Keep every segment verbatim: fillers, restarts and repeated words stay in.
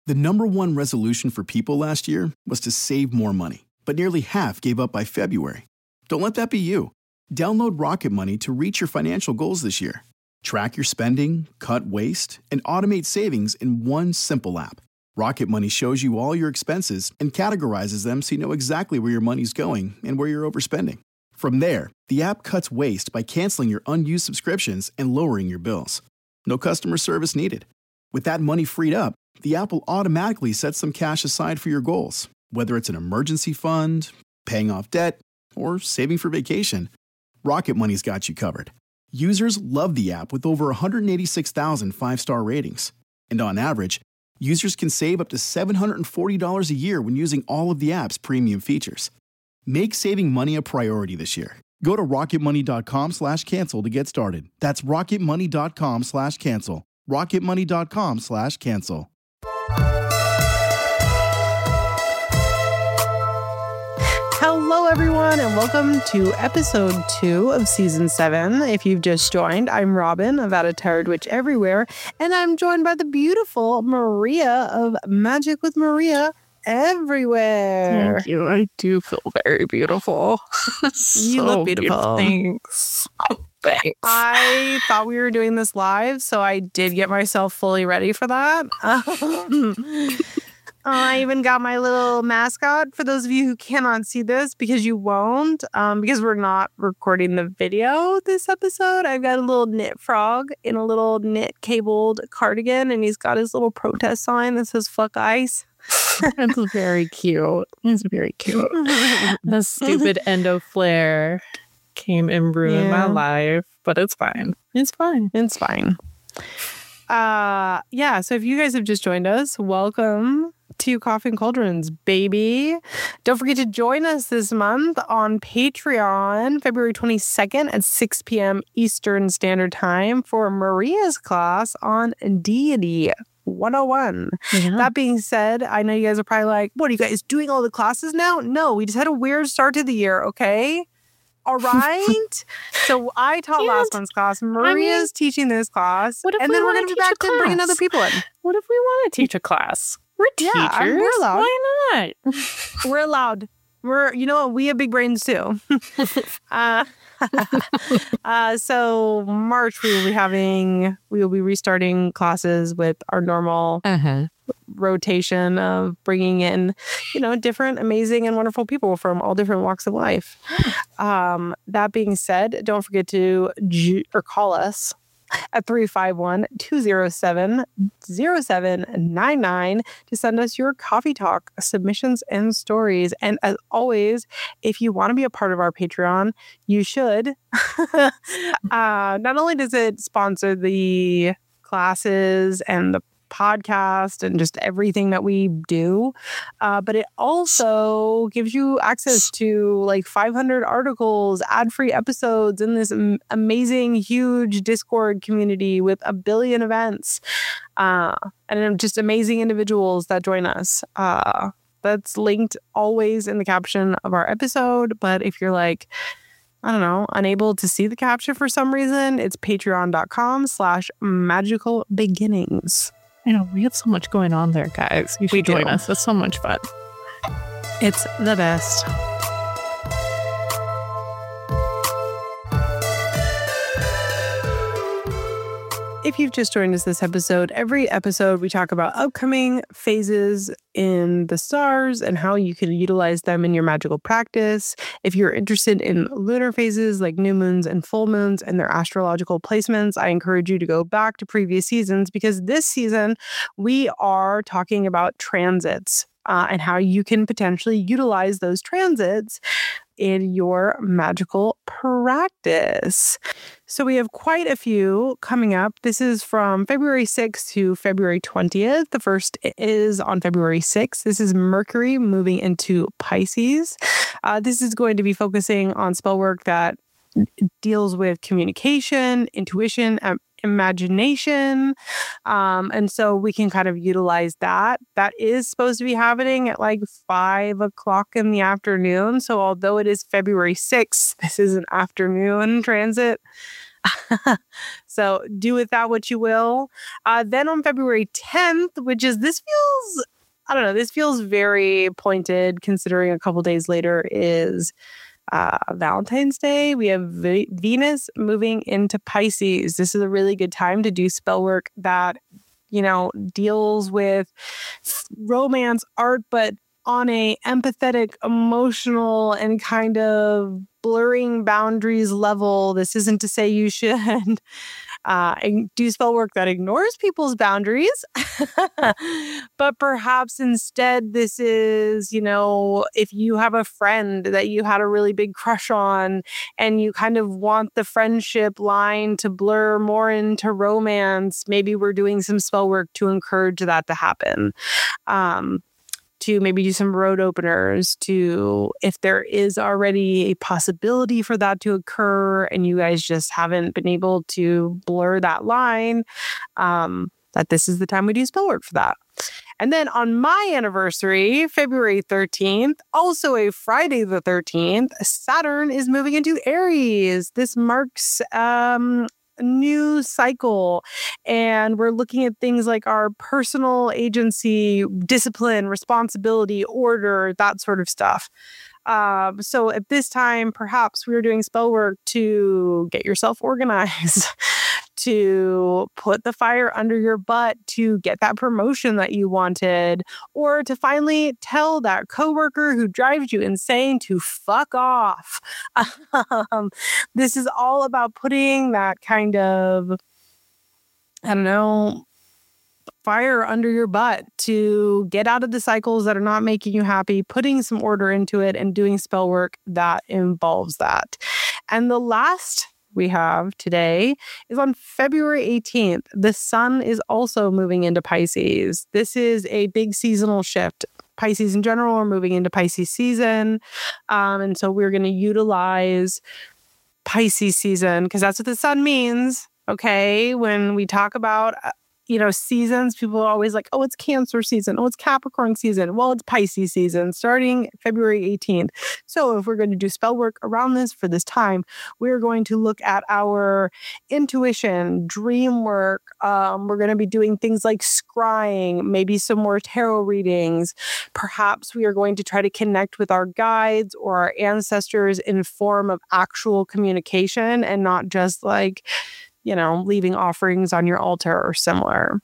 The number one resolution for people last year was to save more money, but nearly half gave up by February. Don't let that be you. Download Rocket Money to reach your financial goals this year. Track your spending, cut waste, and automate savings in one simple app. Rocket Money shows you all your expenses and categorizes them so you know exactly where your money's going and where you're overspending. From there, the app cuts waste by canceling your unused subscriptions and lowering your bills. No customer service needed. With that money freed up, the app will automatically set some cash aside for your goals, whether it's an emergency fund, paying off debt, or saving for vacation. Rocket Money's got you covered. Users love the app with over one hundred eighty-six thousand five-star ratings. And on average, users can save up to seven hundred forty dollars a year when using all of the app's premium features. Make saving money a priority this year. Go to rocketmoney.com slash cancel to get started. That's rocketmoney.com slash cancel. rocketmoney.com slash cancel. Hello, everyone, and welcome to episode two of season seven. If you've just joined, I'm Robin of At a Tired Witch Everywhere, and I'm joined by the beautiful Maria of Magic with Maria Everywhere. Thank you. I do feel very beautiful. so You look beautiful. Thanks. Oh, thanks. I thought we were doing this live, so I did get myself fully ready for that. Um, I even got my little mascot for those of you who cannot see this because you won't, um, because we're not recording the video this episode. I've got a little knit frog in a little knit cabled cardigan, and he's got his little protest sign that says "fuck ice." It's very cute. It's very cute. The stupid endo flare came and ruined Yeah. my life, but it's fine. It's fine. It's fine. Uh, yeah, so if you guys have just joined us, welcome to Coffee and Cauldrons, baby. Don't forget to join us this month on Patreon, February twenty-second at six p.m. Eastern Standard Time for Maria's class on Deity one oh one. Yeah. That being said, I know you guys are probably like, what are you guys doing all the classes now? No, we just had a weird start to the year, okay? All right. So I taught And, last month's class. Maria's mean, teaching this class. what if and we then we're wanna going to be teach a back to bringing class? other people in. What if we want to teach a class? We're Yeah, teachers. I'm- we're allowed. Why not? We're allowed. We're, you know what? We have big brains too. uh, uh, so March, we will be having, we will be restarting classes with our normal Uh-huh. rotation of bringing in, you know, different, amazing, and wonderful people from all different walks of life. Um, that being said, don't forget to ju- or call us at three five one, two oh seven, oh seven nine nine to send us your coffee talk submissions and stories. And as always, if you want to be a part of our Patreon, you should. uh, not only does it sponsor the classes and the podcast and just everything that we do, uh, but it also gives you access to like five hundred articles, ad-free episodes in this am- amazing, huge Discord community with a billion events, uh, and just amazing individuals that join us. Uh, that's linked always in the caption of our episode. But if you're like, I don't know, unable to see the caption for some reason, it's patreon.com slash magical beginnings. I know, we have so much going on there, guys. You should We do. join us. It's so much fun. It's the best. If you've just joined us this episode, every episode we talk about upcoming phases in the stars and how you can utilize them in your magical practice. If you're interested in lunar phases like new moons and full moons and their astrological placements, I encourage you to go back to previous seasons because this season we are talking about transits. Uh, and how you can potentially utilize those transits in your magical practice. So we have quite a few coming up. This is from February sixth to February twentieth. The first is on February sixth. This is Mercury moving into Pisces. Uh, this is going to be focusing on spell work that deals with communication, intuition, um, imagination. Um, and so we can kind of utilize that. That is supposed to be happening at like five o'clock in the afternoon. So although it is February sixth, this is an afternoon transit. So do with that what you will. Uh, then on February tenth, which is this feels, I don't know, this feels very pointed considering a couple days later is uh, Valentine's Day. We have v- Venus moving into Pisces. This is a really good time to do spell work that, you know, deals with romance, art, but on a empathetic, emotional, and kind of blurring boundaries level. This isn't to say you should uh, do spell work that ignores people's boundaries, but perhaps instead this is, you know, if you have a friend that you had a really big crush on and you kind of want the friendship line to blur more into romance, maybe we're doing some spell work to encourage that to happen. Um, to maybe do some road openers, to if there is already a possibility for that to occur and you guys just haven't been able to blur that line, um, that this is the time we do spell work for that. And then on my anniversary, February thirteenth, also a Friday the thirteenth, Saturn is moving into Aries. This marks um, new cycle, and we're looking at things like our personal agency, discipline, responsibility, order, that sort of stuff. Um, so at this time, perhaps we were doing spell work to get yourself organized, to put the fire under your butt, to get that promotion that you wanted, or to finally tell that coworker who drives you insane to fuck off. Um, this is all about putting that kind of, I don't know, fire under your butt to get out of the cycles that are not making you happy, putting some order into it, and doing spell work that involves that. And the last we have today is on February eighteenth. The sun is also moving into Pisces. This is a big seasonal shift. Pisces in general are moving into Pisces season. Um, and so we're going to utilize Pisces season because that's what the sun means. Okay. When we talk about, uh, you know, seasons, people are always like, oh, it's Cancer season. Oh, it's Capricorn season. Well, it's Pisces season starting February eighteenth. So if we're going to do spell work around this for this time, we're going to look at our intuition, dream work. Um, we're going to be doing things like scrying, maybe some more tarot readings. Perhaps we are going to try to connect with our guides or our ancestors in form of actual communication and not just like, you know, leaving offerings on your altar or similar.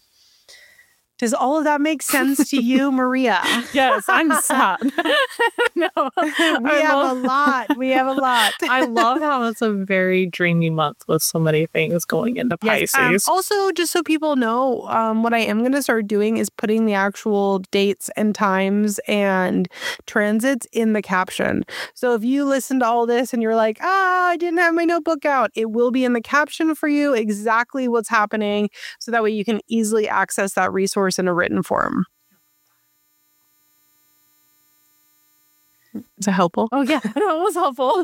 Does all of that make sense to you, Maria? Yes, I'm sad. No, we I have love, a lot. We have a lot. I love how it's a very dreamy month with so many things going into Pisces. Yes, um, also, just so people know, um, what I am going to start doing is putting the actual dates and times and transits in the caption. So if you listen to all this and you're like, ah, I didn't have my notebook out, it will be in the caption for you exactly what's happening. So that way you can easily access that resource in a written form. Is that helpful? Oh, yeah, that was helpful.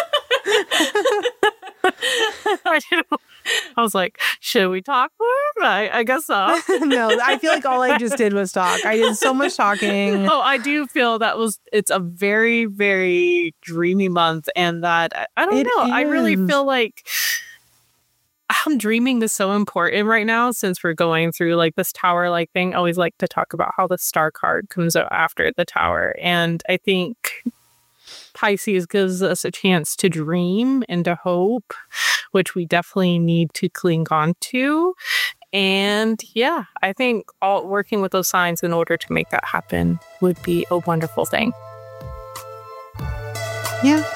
I, didn't, I was like, should we talk more? I, I guess so. No, I feel like all I just did was talk. I did so much talking. Oh, I do feel that was, it's a very, very dreamy month. And that, I, I don't It know, I really is. feel like I'm dreaming is so important right now since we're going through like this tower like thing. I always like to talk about how the star card comes out after the tower. And I think Pisces gives us a chance to dream and to hope, which we definitely need to cling on to. And yeah, I think all working with those signs in order to make that happen would be a wonderful thing. Yeah.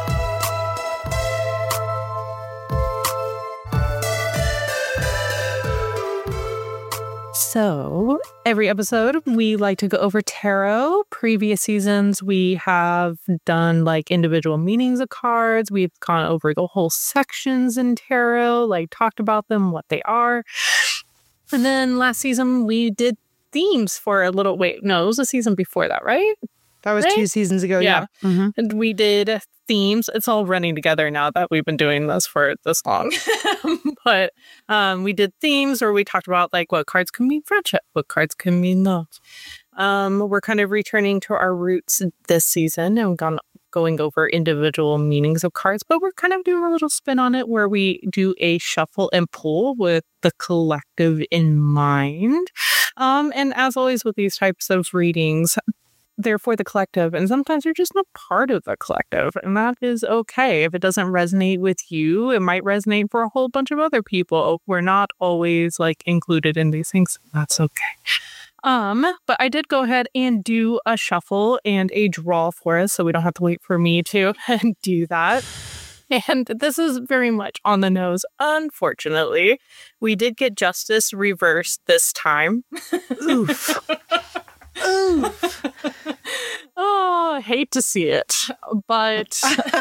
So every episode, we like to go over tarot. Previous seasons, we have done like individual meanings of cards. We've gone over the whole sections in tarot, like talked about them, what they are. And then last season, we did themes for a little, wait, no, it was a season before that, right? That was Right? two seasons ago. Yeah. Yeah. Mm-hmm. And we did themes. It's all running together now that we've been doing this for this long. But um, we did themes where we talked about like what cards can mean friendship, what cards can mean love. Um, we're kind of returning to our roots this season and gone going over individual meanings of cards, but we're kind of doing a little spin on it where we do a shuffle and pull with the collective in mind. Um, and as always with these types of readings, they're for the collective, and sometimes you're just not part of the collective, and that is okay. If it doesn't resonate with you, it might resonate for a whole bunch of other people. We're not always like included in these things. That's okay. Um, but I did go ahead and do a shuffle and a draw for us, so we don't have to wait for me to do that. And this is very much on the nose, unfortunately. We did get justice reversed this time. Oof. Oof. Oh, I hate to see it, but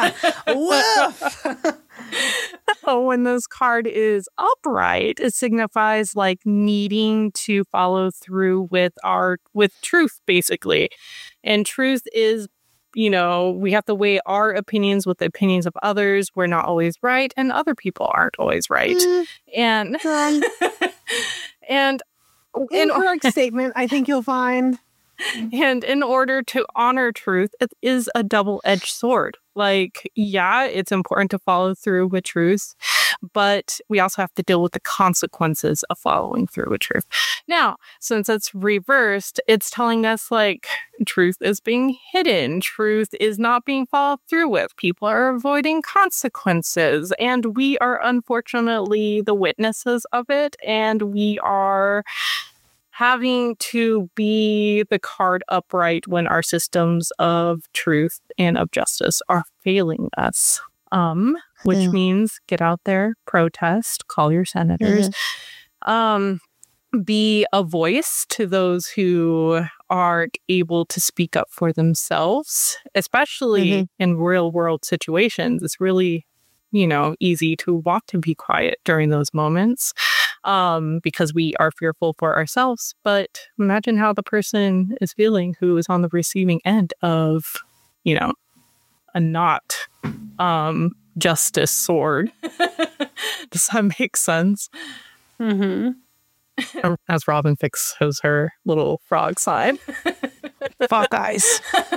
when this card is upright, it signifies like needing to follow through with our with truth, basically. And truth is, you know, we have to weigh our opinions with the opinions of others. We're not always right, and other people aren't always right. Mm. And and incorrect statement, I think you'll find. And in order to honor truth, it is a double-edged sword. Like, yeah, it's important to follow through with truth, but we also have to deal with the consequences of following through with truth. Now, since it's reversed, it's telling us, like, truth is being hidden. Truth is not being followed through with. People are avoiding consequences, and we are unfortunately the witnesses of it, and we are having to be the card upright when our systems of truth and of justice are failing us. Um, which yeah. means get out there, protest, call your senators, mm-hmm. um, be a voice to those who aren't able to speak up for themselves, especially mm-hmm. in real world situations. It's really, you know, easy to want to be quiet during those moments. Um, because we are fearful for ourselves. But imagine how the person is feeling who is on the receiving end of, you know, a not um, justice sword. Does that make sense? Mm-hmm. As Robin fixes her little frog sign. Fuck ice.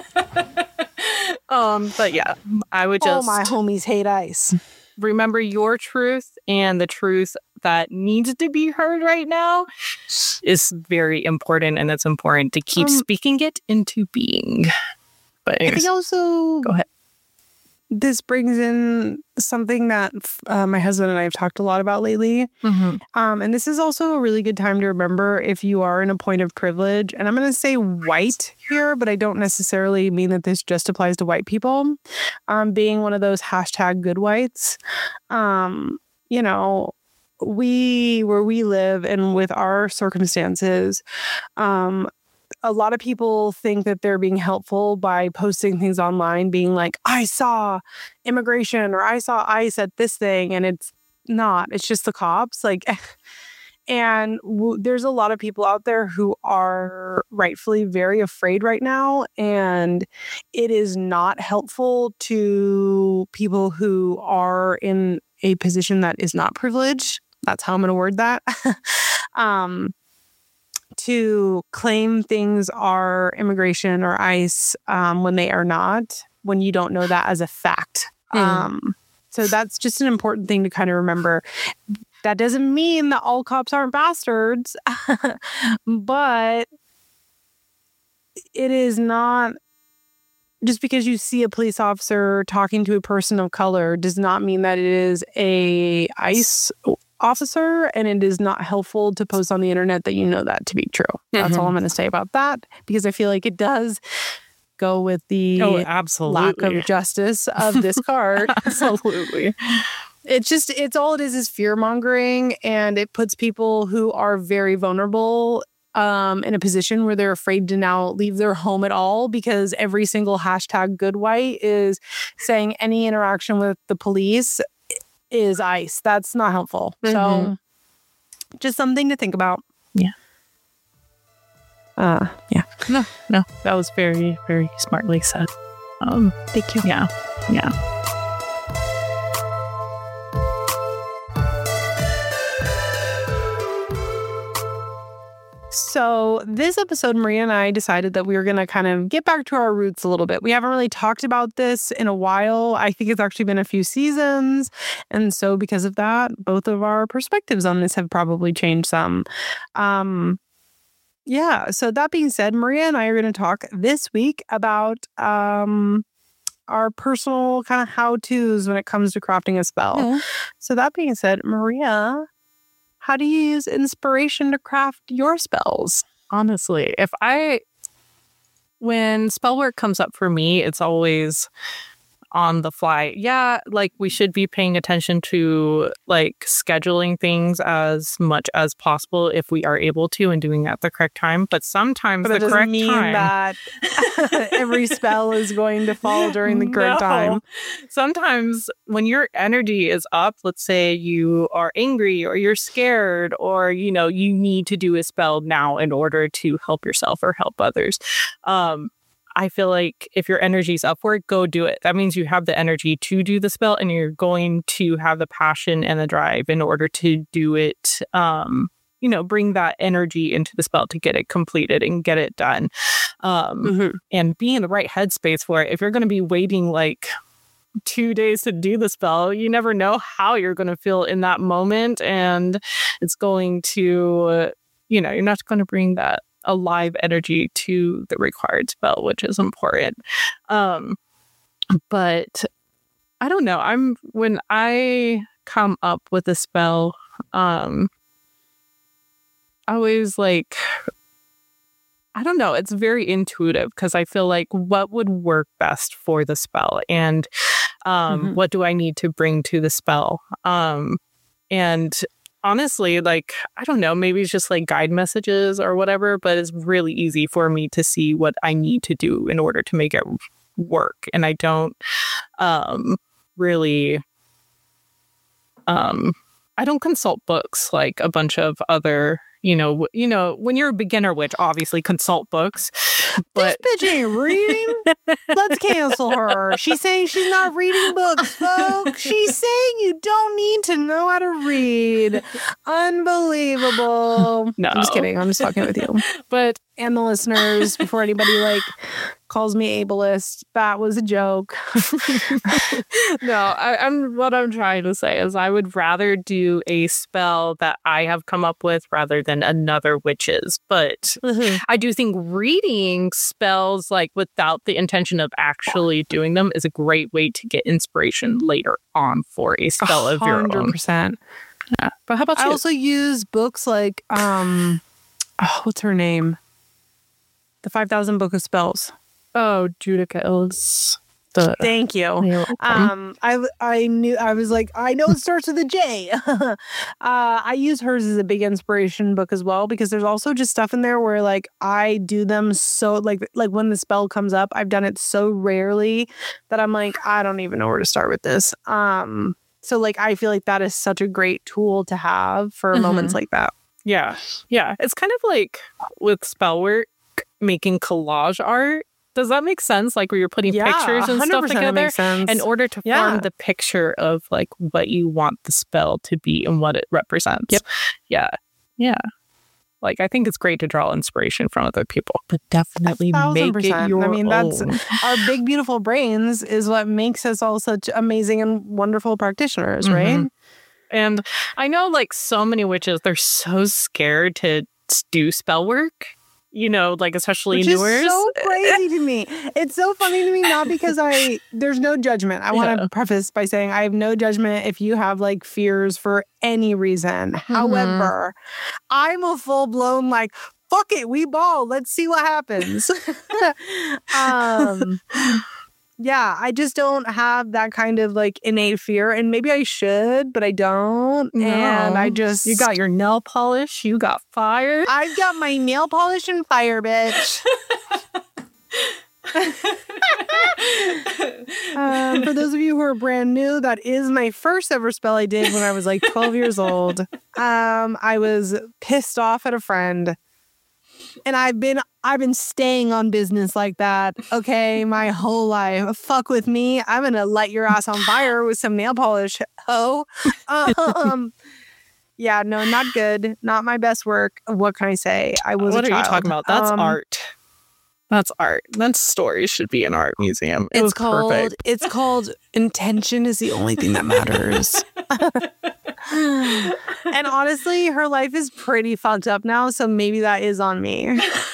um, but yeah, I would just... Oh, my homies hate ice. Remember your truth, and the truth that needs to be heard right now is very important, and it's important to keep um, speaking it into being. But anyways, I think also go ahead. This brings in something that uh, my husband and I have talked a lot about lately. Mm-hmm. Um, and this is also a really good time to remember if you are in a point of privilege. And I'm going to say white here, but I don't necessarily mean that this just applies to white people. Um, being one of those hashtag good whites, um, you know, we, where we live and with our circumstances, um, a lot of people think that they're being helpful by posting things online, being like, I saw immigration or I saw ICE at this thing. And it's not, it's just the cops. Like, and w- there's a lot of people out there who are rightfully very afraid right now. And it is not helpful to people who are in a position that is not privileged. That's how I'm going to word that. um, to claim things are immigration or ICE um, when they are not, when you don't know that as a fact. Mm. Um, so that's just an important thing to kind of remember. That doesn't mean that all cops aren't bastards, but it is not, just because you see a police officer talking to a person of color does not mean that it is a ICE officer, and it is not helpful to post on the internet that you know that to be true. Mm-hmm. That's all I'm going to say about that, because I feel like it does go with the oh, absolutely. lack of justice of this card. Absolutely. It's just, it's all it is is fear mongering, and it puts people who are very vulnerable um, in a position where they're afraid to now leave their home at all, because every single hashtag good white is saying any interaction with the police is ICE. That's not helpful. Mm-hmm. So just something to think about. Yeah. Uh, yeah. No, no, that was very, very smartly said. Um, Thank you. Yeah. Yeah. So So this episode, Maria and I decided that we were going to kind of get back to our roots a little bit. We haven't really talked about this in a while. I think it's actually been a few seasons. And so because of that, both of our perspectives on this have probably changed some. Um, yeah. So that being said, Maria and I are going to talk this week about um, our personal kind of how-tos when it comes to crafting a spell. Mm-hmm. So that being said, Maria, how do you use inspiration to craft your spells? Honestly, if I, when spell work comes up for me, it's always on the fly. Yeah, like we should be paying attention to like scheduling things as much as possible if we are able to and doing it at the correct time. But sometimes but the correct mean time that every spell is going to fall during the correct no. time. Sometimes when your energy is up, let's say you are angry or you're scared or, you know, you need to do a spell now in order to help yourself or help others. Um, I feel like if your energy's upward, go do it. That means you have the energy to do the spell and you're going to have the passion and the drive in order to do it, um, you know, bring that energy into the spell to get it completed and get it done. Um, mm-hmm. And be in the right headspace for it. If you're going to be waiting like two days to do the spell, you never know how you're going to feel in that moment. And it's going to, uh, you know, you're not going to bring that alive energy to the required spell, which is important. Um, but I don't know. I'm when I come up with a spell, um, I always like, I don't know. It's very intuitive because I feel like what would work best for the spell and um, mm-hmm. what do I need to bring to the spell? Um, and honestly, like, I don't know, maybe it's just like guide messages or whatever, but it's really easy for me to see what I need to do in order to make it work. And I don't um, really, um, I don't consult books like a bunch of other, you know, you know, when you're a beginner witch, obviously consult books. But this bitch ain't reading. Let's cancel her. She's saying she's not reading books, folks. She's saying you don't need to know how to read. Unbelievable. No. I'm just kidding. I'm just fucking with you. But and the listeners, before anybody like calls me ableist, that was a joke. No, I, I'm what I'm trying to say is I would rather do a spell that I have come up with rather than another witch's. But mm-hmm. I do think reading spells like without the intention of actually doing them is a great way to get inspiration later on for a spell of your own. one hundred percent. Yeah. But how about you? I also use books like um oh, what's her name? The five thousand Book of Spells. Oh, Judica Ills. The, Thank you. Um, I I knew I was like I know it starts with a J. uh, I use hers as a big inspiration book as well because there's also just stuff in there where like I do them so like like when the spell comes up, I've done it so rarely that I'm like I don't even know where to start with this. Um, so like I feel like that is such a great tool to have for mm-hmm. moments like that. Yeah, yeah. It's kind of like with spell work, making collage art. Does that make sense? Like where you're putting yeah, pictures and stuff together in order to yeah. form the picture of like what you want the spell to be and what it represents. Yep. Yeah. Yeah. Like I think it's great to draw inspiration from other people, but definitely make percent. it your I mean, own. That's our big, beautiful brains is what makes us all such amazing and wonderful practitioners, mm-hmm. right? And I know like so many witches, they're so scared to do spell work. You know, like especially Which newers. It's so crazy to me. It's so funny to me, not because I, there's no judgment. I want to yeah. preface by saying I have no judgment if you have like fears for any reason. Mm-hmm. However, I'm a full blown like, fuck it, we ball. Let's see what happens. um, yeah, I just don't have that kind of like innate fear. And maybe I should, but I don't. No. And I just... You got your nail polish. You got fire. I've got my nail polish and fire, bitch. um, for those of you who are brand new, that is my first ever spell I did when I was like twelve years old. Um, I was pissed off at a friend. And I've been I've been staying on business like that, okay, my whole life. Fuck with me. I'm going to light your ass on fire with some nail polish, ho. Um, Yeah, no, not good. Not my best work. What can I say? I was What a are child. you talking about? That's Um, art. That's art. That story should be an art museum. It It's was called, perfect. it's called intention is the only thing that matters. And honestly, her life is pretty fucked up now, so maybe that is on me.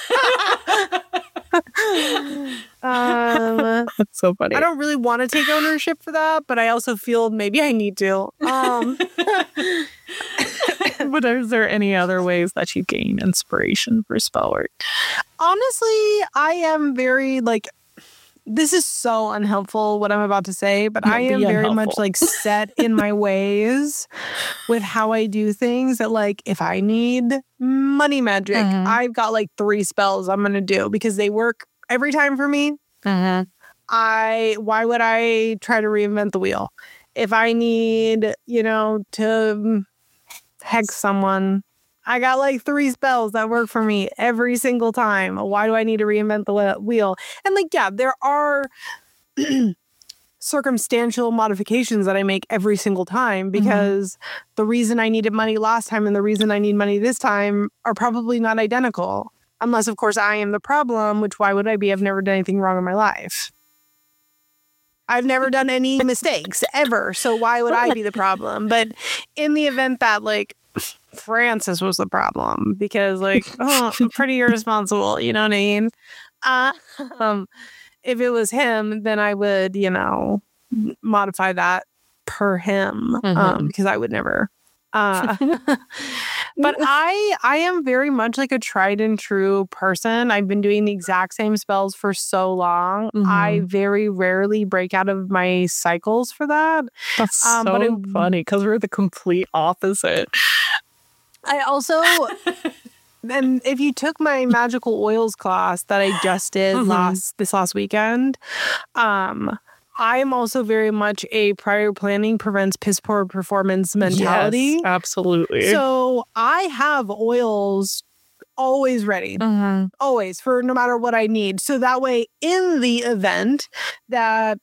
um, That's so funny. I don't really want to take ownership for that, but I also feel maybe I need to. Um, But is there any other ways that you gain inspiration for spell work? honestly, I am very like, this is so unhelpful what I'm about to say, but I Be am very unhelpful. much like set in my ways with how I do things. That like, if I need money magic, Mhm. I've got like three spells I'm going to do because they work every time for me. I, why would I try to reinvent the wheel? If I need, you know, to hex someone, I got like three spells that work for me every single time. Why do I need to reinvent the whe- wheel? And like, yeah, there are circumstantial modifications that I make every single time because the reason I needed money last time and the reason I need money this time are probably not identical. Unless, of course, I am the problem, which why would I be? I've never done anything wrong in my life. I've never done any mistakes ever. So why would I be the problem? But in the event that like Francis was the problem because like, oh, I'm pretty irresponsible. You know what I mean? Uh, um, if it was him, then I would, you know, modify that per him um, Mhm. because I would never. Uh, but I I am very much like a tried and true person. I've been doing the exact same spells for so long. Mhm. I very rarely break out of my cycles for that. That's Um, so but I- funny because we're the complete opposite. I also, and if you took my magical oils class that I just did Mhm. last this last weekend, um, I am also very much a prior planning prevents piss poor performance mentality. Yes, absolutely. So I have oils always ready, Mhm. always for no matter what I need. So that way, in the event that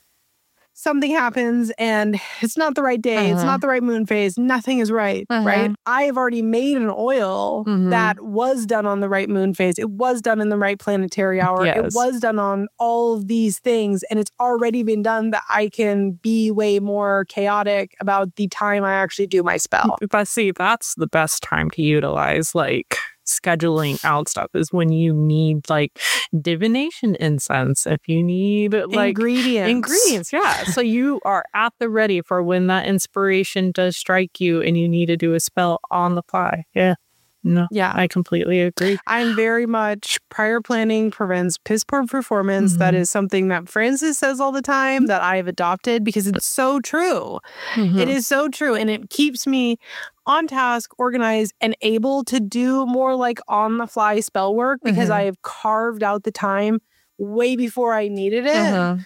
something happens and it's not the right day, it's Mhm. not the right moon phase, nothing is right, Mhm. right? I have already made an oil Mhm. that was done on the right moon phase. It was done in the right planetary hour. It Yes. was done on all of these things. And it's already been done that I can be way more chaotic about the time I actually do my spell. But see, that's the best time to utilize like scheduling out stuff is when you need like divination incense. If you need like ingredients. ingredients, yeah. So you are at the ready for when that inspiration does strike you and you need to do a spell on the fly. Yeah. No, Yeah. I completely agree. I'm very much prior planning prevents piss poor performance. Mhm. That is something that Francis says all the time that I have adopted because it's so true. It is so true. And it keeps me on task, organized, and able to do more like on the fly spell work because Mhm. I have carved out the time way before I needed it. Mhm.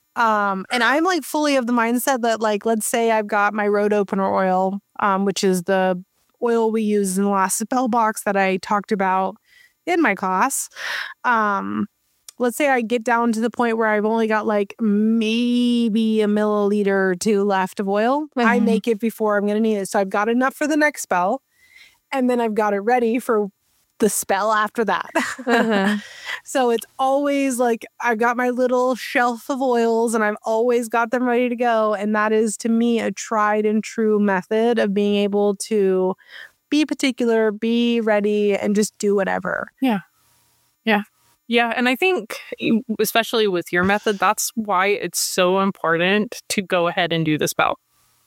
Um, and I'm like fully of the mindset that like, let's say I've got my road opener oil, um, which is the oil we use in the last spell box that I talked about in my class. Um, let's say I get down to the point where I've only got like maybe a milliliter or two left of oil. I Mhm. make it before I'm going to need it. So I've got enough for the next spell. And then I've got it ready for the spell after that. Mhm. So it's always like I've got my little shelf of oils and I've always got them ready to go. And that is to me a tried and true method of being able to be particular, be ready, and just do whatever. Yeah. Yeah. Yeah. And I think, especially with your method, that's why it's so important to go ahead and do the spell.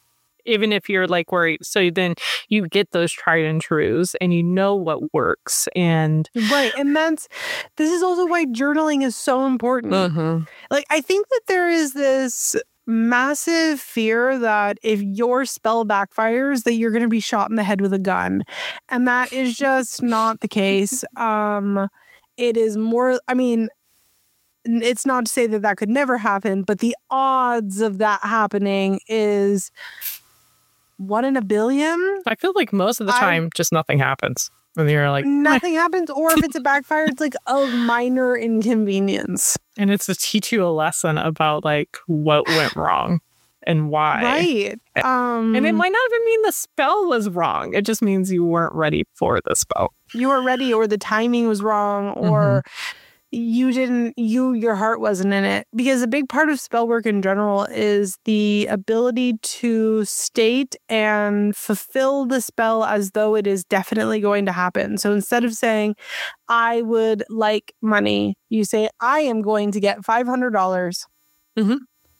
Even if you're like worried. So then you get those tried and trues and you know what works. And Right. And that's, this is also why journaling is so important. Mhm. Like, I think that there is this massive fear that if your spell backfires, that you're going to be shot in the head with a gun. And that is just not the case. Um, it is more, I mean, n- it's not to say that that could never happen, but the odds of that happening is one in a billion. I feel like most of the I- time, just nothing happens. And you're like, Nothing happens. Or if it's a backfire, it's like a minor inconvenience. and it's to teach you a lesson about like what went wrong. and why. Right. Um, and it might not even mean the spell was wrong. It just means you weren't ready for the spell. You weren't ready, or the timing was wrong, or mm-hmm. you didn't, you, your heart wasn't in it. Because a big part of spell work in general is the ability to state and fulfill the spell as though it is definitely going to happen. So instead of saying, I would like money, you say, I am going to get five hundred dollars. Mm-hmm.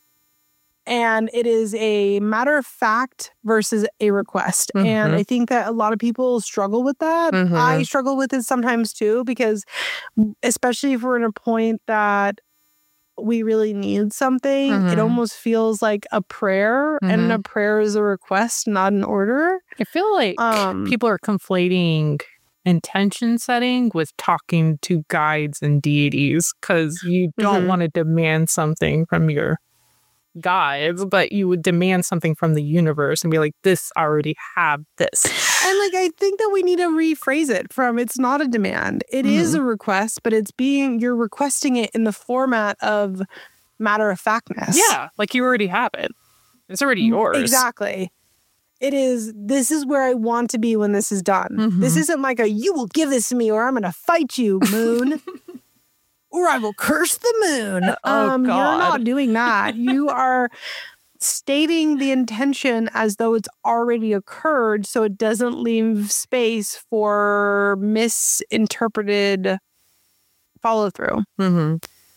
And it is a matter of fact versus a request. Mm-hmm. And I think that a lot of people struggle with that. Mm-hmm. I struggle with it sometimes too, because especially if we're in a point that we really need something, mm-hmm. it almost feels like a prayer. Mm-hmm. And a prayer is a request, not an order. I feel like um, people are conflating intention setting with talking to guides and deities, because you don't mm-hmm. want to demand something from your guides, but you would demand something from the universe and be like, this already have this. And like, I think that we need to rephrase it from, it's not a demand. It mm-hmm. is a request, but it's being, you're requesting it in the format of matter of factness. Yeah. Like you already have it. It's already yours. Exactly. It is, this is where I want to be when this is done. Mm-hmm. This isn't like a, you will give this to me or I'm going to fight you, moon. Or I will curse the moon. Oh, um, God. You're not doing that. You are stating the intention as though it's already occurred, so it doesn't leave space for misinterpreted follow through. Mm-hmm.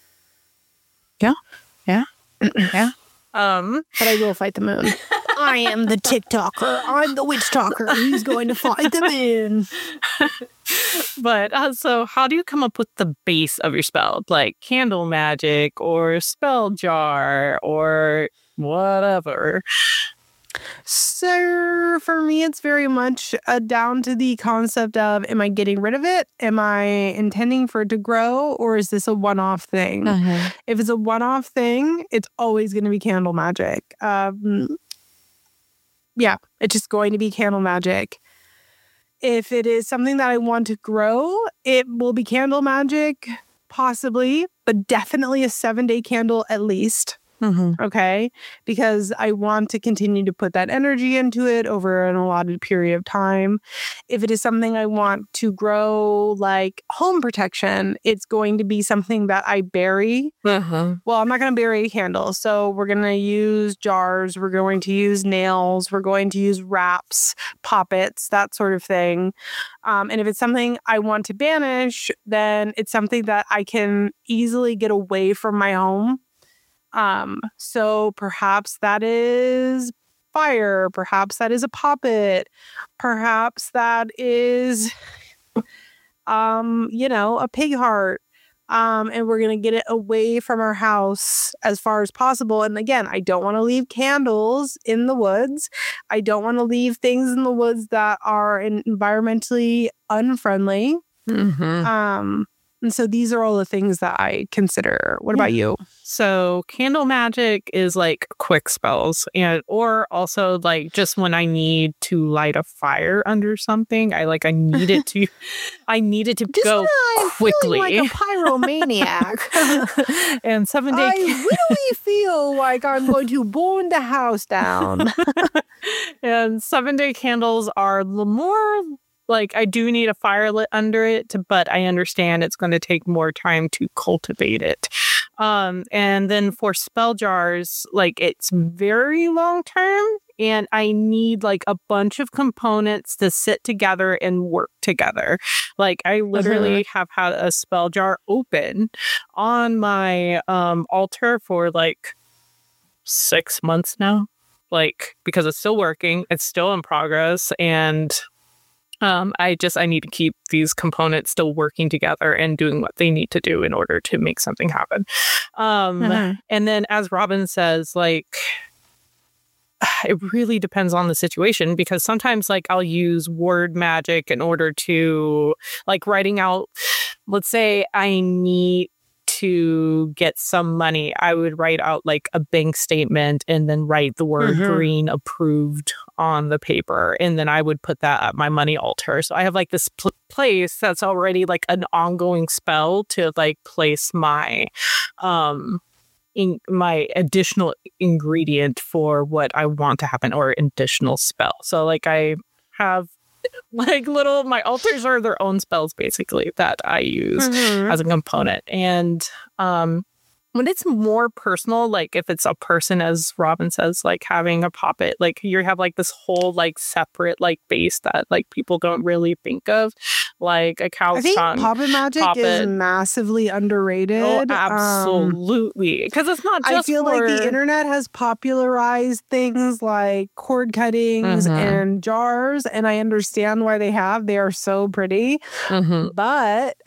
Yeah. Yeah. Yeah. Um, but I will fight the moon. I am the TikToker. I'm the witch talker. Who's going to fight the moon? But uh, so how do you come up with the base of your spell? Like candle magic or spell jar or whatever? So for me, it's very much uh, down to the concept of, am I getting rid of it? Am I intending for it to grow? Or is this a one-off thing? Uh-huh. If it's a one-off thing, it's always going to be candle magic. Um, yeah, it's just going to be candle magic. If it is something that I want to grow, it will be candle magic, possibly, but definitely a seven-day candle at least. Mm-hmm. Okay, because I want to continue to put that energy into it over an allotted period of time. If it is something I want to grow, like home protection, it's going to be something that I bury. Uh-huh. Well, I'm not going to bury a candle, so we're going to use jars. We're going to use nails. We're going to use wraps, poppets, that sort of thing. Um, and if it's something I want to banish, then it's something that I can easily get away from my home. Um, so perhaps that is fire, perhaps that is a poppet, perhaps that is, um, you know, a pig heart. Um, and we're going to get it away from our house as far as possible. And again, I don't want to leave candles in the woods. I don't want to leave things in the woods that are environmentally unfriendly. Mm-hmm. Um, And so these are all the things that I consider. What about you? So candle magic is like quick spells, and or also like just when I need to light a fire under something. I like I need it to I need it to just go I'm quickly. Like a pyromaniac. And seven day I really feel like I'm going to burn the house down. And seven day candles are the more like, I do need a fire lit under it, to, but I understand it's going to take more time to cultivate it. Um, and then for spell jars, like, it's very long term, and I need, like, a bunch of components to sit together and work together. Like, I literally uh-huh. have had a spell jar open on my um, altar for, like, six months now. Like, because it's still working, it's still in progress, and... Um, I just, I need to keep these components still working together and doing what they need to do in order to make something happen. Um, mm-hmm. And then as Robin says, like, it really depends on the situation, because sometimes like I'll use word magic in order to like writing out, let's say I need to get some money, I would write out like a bank statement and then write the word mm-hmm. green approved on the paper. And then I would put that at my money altar. So I have like this pl- place that's already like an ongoing spell to like place my, um, in my additional ingredient for what I want to happen, or additional spell. So like I have like little, my altars are their own spells basically that I use mm-hmm. as a component. And um when it's more personal, like if it's a person, as Robin says, like having a poppet, like you have like this whole like separate like base that like people don't really think of, like a cow's I think tongue. Poppet magic poppet. is massively underrated. Oh, absolutely. Because um, it's not just I feel for... like the internet has popularized things like cord cuttings mm-hmm. and jars, and I understand why they have. They are so pretty. Mm-hmm. But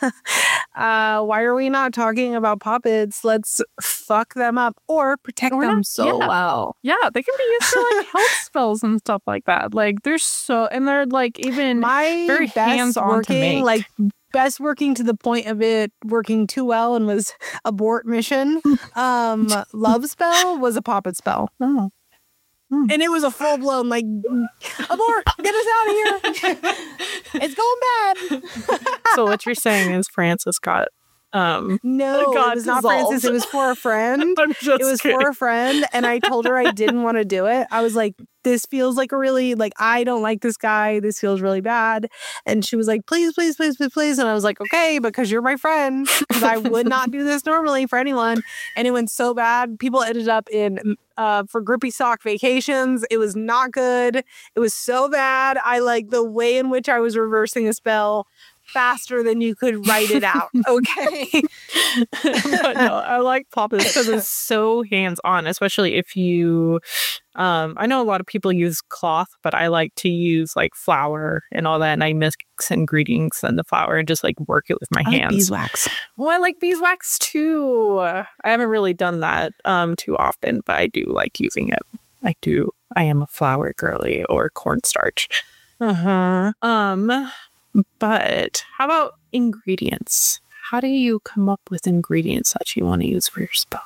uh, why are we not talking about poppets? Let's fuck them up or protect or them not, so yeah. well. Yeah, they can be used for like health spells and stuff like that. Like they're so, and they're like even my very hands-on working, to make. Like best working to the point of it working too well and was abort mission. um, love spell was a poppet spell. Oh. Hmm. And it was a full blown like abort, get us out of here. It's going bad. So what you're saying is Francis got Um, no, it was dissolved. Not Francis. It was for a friend. I'm just it was kidding. for a friend, and I told her I didn't want to do it. I was like, "This feels like a really like I don't like this guy. This feels really bad." And she was like, "Please, please, please, please, please." And I was like, "Okay, because you're my friend, because I would not do this normally for anyone." And it went so bad. People ended up in uh, for grippy sock vacations. It was not good. It was so bad. I like the way in which I was reversing a spell faster than you could write it out. Okay. But no, I like poppets because it's so hands-on, especially if you um I know a lot of people use cloth, but I like to use like flour and all that, and I mix ingredients in the flour and just like work it with my I hands. Like beeswax. Well, I like beeswax too. I haven't really done that um too often, but I do like using it. I do. I am a flour girly, or cornstarch. Uh-huh. Um But how about ingredients? How do you come up with ingredients that you want to use for your spell?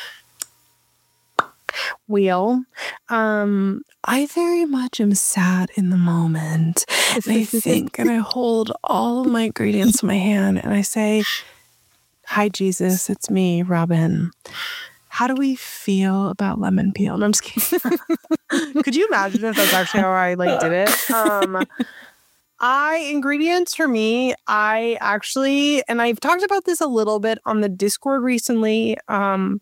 Wheel. Um, I very much am sad in the moment. And I think and I hold all of my ingredients in my hand and I say, "Hi, Jesus, it's me, Robin. How do we feel about lemon peel?" And I'm just kidding. Could you imagine if that's actually how I like did it? Um I, ingredients for me, I actually, and I've talked about this a little bit on the Discord recently. Um,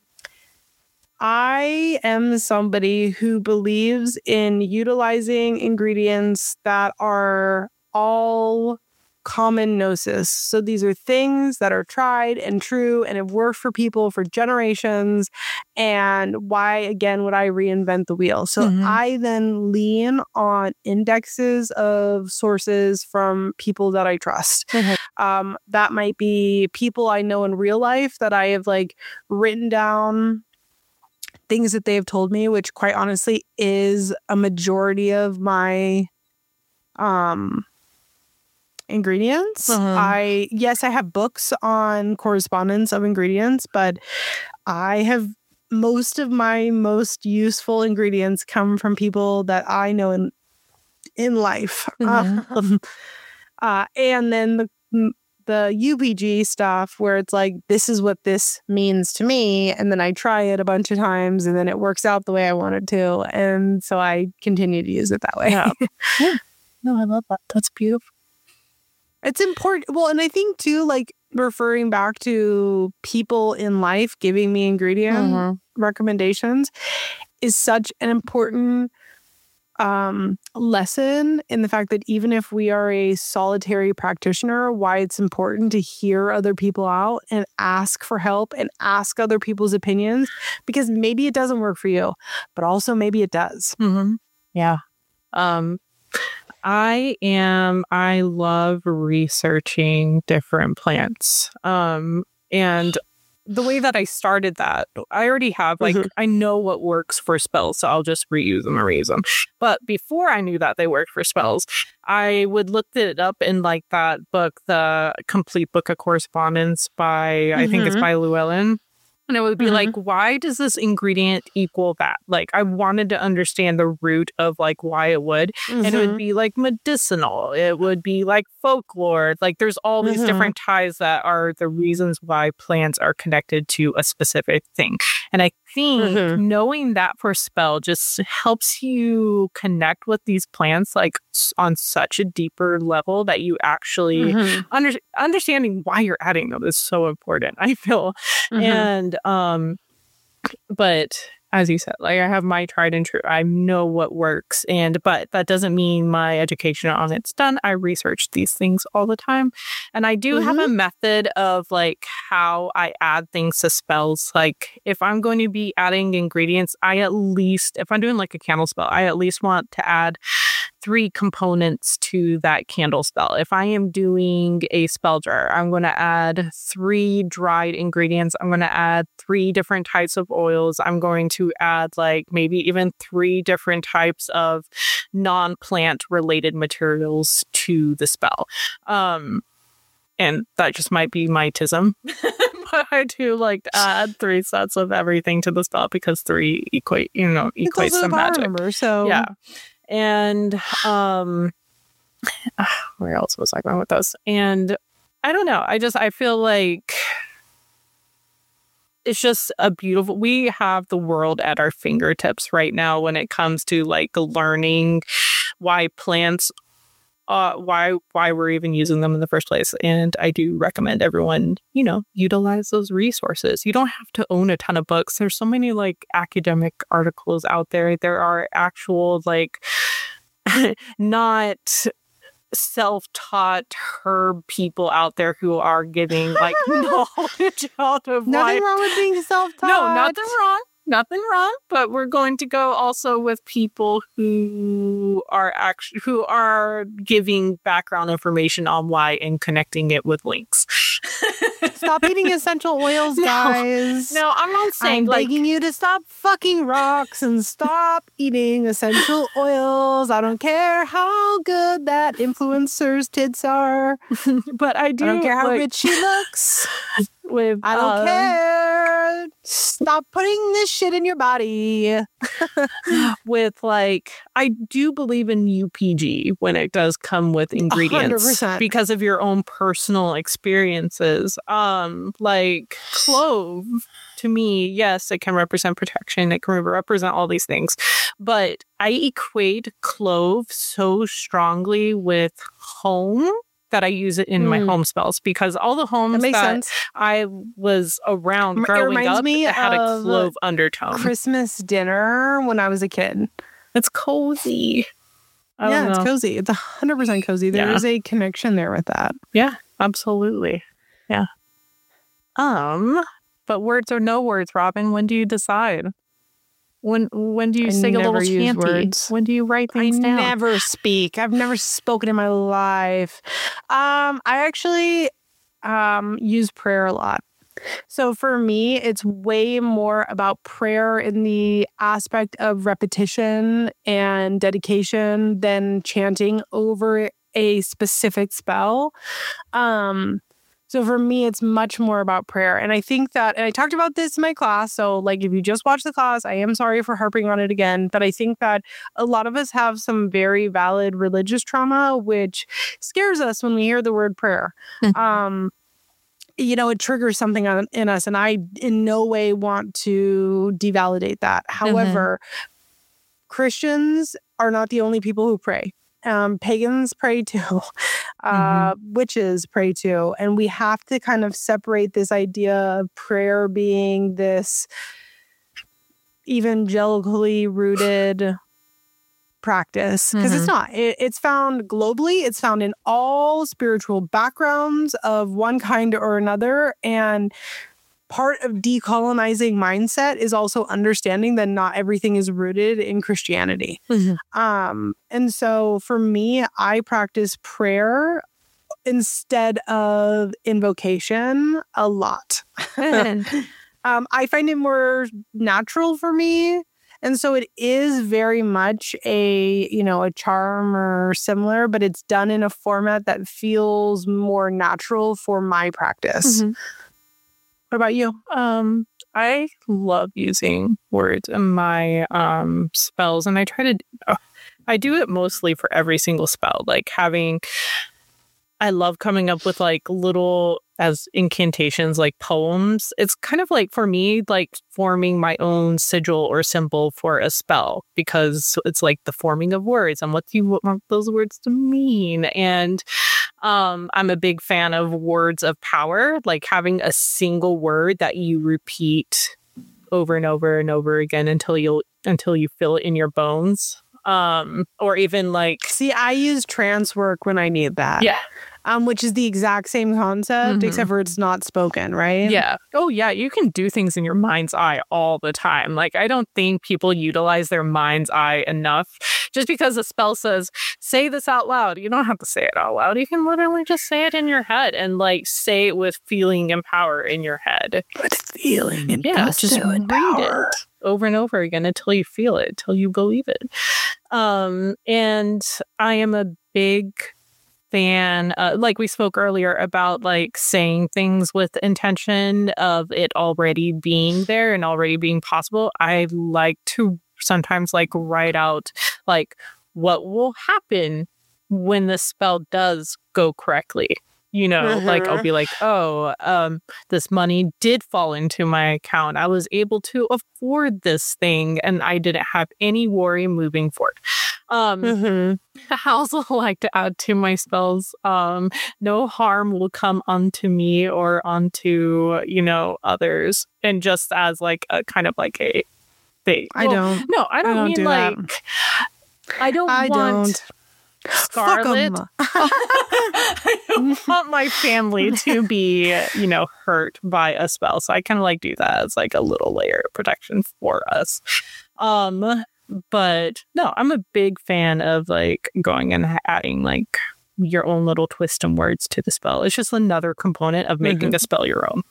I am somebody who believes in utilizing ingredients that are all common gnosis. So these are things that are tried and true and have worked for people for generations. And why, again, would I reinvent the wheel? So mm-hmm. I then lean on indexes of sources from people that I trust. Mm-hmm. Um, that might be people I know in real life that I have like written down things that they've told me, which quite honestly is a majority of my um ingredients. Uh-huh. I yes, I have books on correspondence of ingredients, but I have most of my most useful ingredients come from people that I know in in life. Mm-hmm. Um, uh, and then the the U P G stuff where it's like, this is what this means to me, and then I try it a bunch of times and then it works out the way I want it to, and so I continue to use it that way. Yeah. Yeah. No, I love that. That's beautiful. It's important. Well, and I think too, like referring back to people in life giving me ingredient mm-hmm. recommendations is such an important um, lesson in the fact that even if we are a solitary practitioner, why it's important to hear other people out and ask for help and ask other people's opinions, because maybe it doesn't work for you, but also maybe it does. Mm-hmm. Yeah. Um, I am, I love researching different plants. Um, and the way that I started that, I already have, like, mm-hmm. I know what works for spells, so I'll just reuse them and reuse them. But before I knew that they worked for spells, I would look it up in, like, that book, the Complete Book of Correspondence by, mm-hmm. I think it's by Llewellyn. And it would be Mhm. like, why does this ingredient equal that? Like, I wanted to understand the root of like why it would. And it would Mhm. be like medicinal. It would be like folklore. Like, there's all these Mhm. different ties that are the reasons why plants are connected to a specific thing. And I think Mhm. knowing that for spell just helps you connect with these plants like s- on such a deeper level that you actually Mhm. under, understanding why you're adding them is so important, I feel. Mhm. And um but as you said, like I have my tried and true. I know what works. And but that doesn't mean my education on it's done. I research these things all the time. And I do have a method of like how I add things to spells. Like if I'm going to be adding ingredients, I at least, if I'm doing like a candle spell, I at least want to add three components to that candle spell. If I am doing a spell jar, I'm going to add three dried ingredients. I'm going to add three different types of oils. I'm going to add like maybe even three different types of non-plant related materials to the spell. Um, and that just might be my tism. But I do like to add three sets of everything to the spell because three equate, you know, It's equates also to a power magic. number, so Yeah. And um where else was I going with this? And I don't know. I just I feel like it's just a beautiful we have the world at our fingertips right now when it comes to like learning why plants uh why why we're even using them in the first place. And I do recommend everyone, you know, utilize those resources. You don't have to own a ton of books. There's so many like academic articles out there. There are actual like not self-taught herb people out there who are giving like knowledge out of nothing why wrong with being self-taught. no, nothing wrong. Nothing wrong, but we're going to go also with people who are actually who are giving background information on why and connecting it with links. Stop eating essential oils, No. guys. No, I'm not saying I'm like begging you to stop fucking rocks and stop eating essential oils. I don't care how good that influencer's tits are. but I do I don't care how like, rich she looks. with I don't um, care. Stop putting this shit in your body. with like I do believe in U P G when it does come with ingredients one hundred percent. because of your own personal experiences. Um, like clove to me, yes, it can represent protection. It can represent all these things, but I equate clove so strongly with home that I use it in mm. my home spells because all the homes that, makes that sense. I was around it growing up me it had of a clove undertone. Christmas dinner when I was a kid. It's cozy. I yeah, it's cozy. It's one hundred percent cozy. There yeah. is a connection there with that. Yeah, absolutely. Yeah. Um, but words or no words, Robin, when do you decide? When when do you I say a little chanty? Words. When do you write things I down? I never speak. I've never spoken in my life. Um, I actually um, use prayer a lot. So for me, it's way more about prayer in the aspect of repetition and dedication than chanting over a specific spell. Um, So for me, it's much more about prayer. And I think that, and I talked about this in my class. So like, if you just watch the class, I am sorry for harping on it again, but I think that a lot of us have some very valid religious trauma, which scares us when we hear the word prayer. Mm-hmm. Um, you know, it triggers something in us. And I in no way want to devalidate that. However, mm-hmm. Christians are not the only people who pray. Um, pagans pray too, uh, mm-hmm. witches pray too. And we have to kind of separate this idea of prayer being this evangelically rooted practice, because mm-hmm. it's not. It, it's found globally. It's found in all spiritual backgrounds of one kind or another. And part of decolonizing mindset is also understanding that not everything is rooted in Christianity. Mm-hmm. Um, and so for me, I practice prayer instead of invocation a lot. um, I find it more natural for me. And so it is very much a, you know, a charm or similar, but it's done in a format that feels more natural for my practice. Mm-hmm. What about you? Um, I love using words in my um, spells, and I try to, uh, I do it mostly for every single spell, like having, I love coming up with like little, as incantations, like poems. It's kind of like, for me, like forming my own sigil or symbol for a spell, because it's like the forming of words and what do you want those words to mean. And um, I'm a big fan of words of power, like having a single word that you repeat over and over and over again until you'll until you feel it in your bones. Um, or even like, see, I use trance work when I need that. Yeah. Um, which is the exact same concept, mm-hmm. except for it's not spoken, right? Yeah. Oh, yeah. You can do things in your mind's eye all the time. Like, I don't think people utilize their mind's eye enough. Just because a spell says, say this out loud, you don't have to say it out loud. You can literally just say it in your head and, like, say it with feeling and power in your head. With feeling and yeah, gusto just and read power. It over and over again until you feel it, until you believe it. Um, and I am a big fan, uh, like we spoke earlier about like saying things with intention of it already being there and already being possible. I like to sometimes like write out like what will happen when the spell does go correctly. You know, mm-hmm. like I'll be like, oh, um, this money did fall into my account. I was able to afford this thing and I didn't have any worry moving forward. Um, mm-hmm. I also like to add to my spells, um, no harm will come onto me or onto, you know, others. And just as like a kind of like a thing. I well, don't. No, I don't, I don't mean do like, that. I don't I want... don't. Scarlet. I don't want my family to be, you know, hurt by a spell. So I kind of like do that as like a little layer of protection for us. Um, but no, I'm a big fan of like going and adding like your own little twist and words to the spell. It's just another component of making mm-hmm. a spell your own.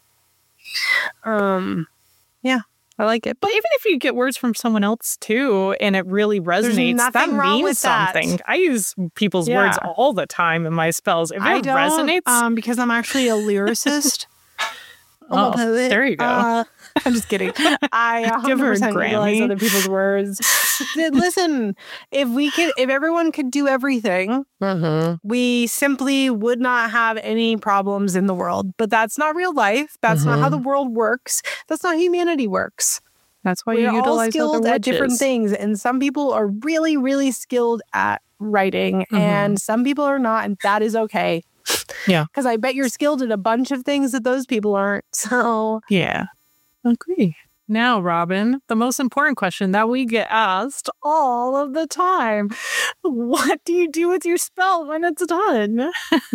Um, yeah. I like it. But even if you get words from someone else too, and it really resonates, that means something. That. I use people's yeah. words all the time in my spells. If I it don't, resonates, um, because I'm actually a lyricist. oh, there you go. Uh, I'm just kidding. I one hundred percent utilize other people's words. Listen, if we could, if everyone could do everything, mm-hmm. we simply would not have any problems in the world. But that's not real life. That's mm-hmm. not how the world works. That's not how humanity works. That's why We're you utilize all skilled other at different things, and some people are really, really skilled at writing, mm-hmm. and some people are not, and that is okay. Yeah, because I bet you're skilled at a bunch of things that those people aren't. So yeah. Agree. Now, Robin, the most important question that we get asked all of the time. What do you do with your spell when it's done?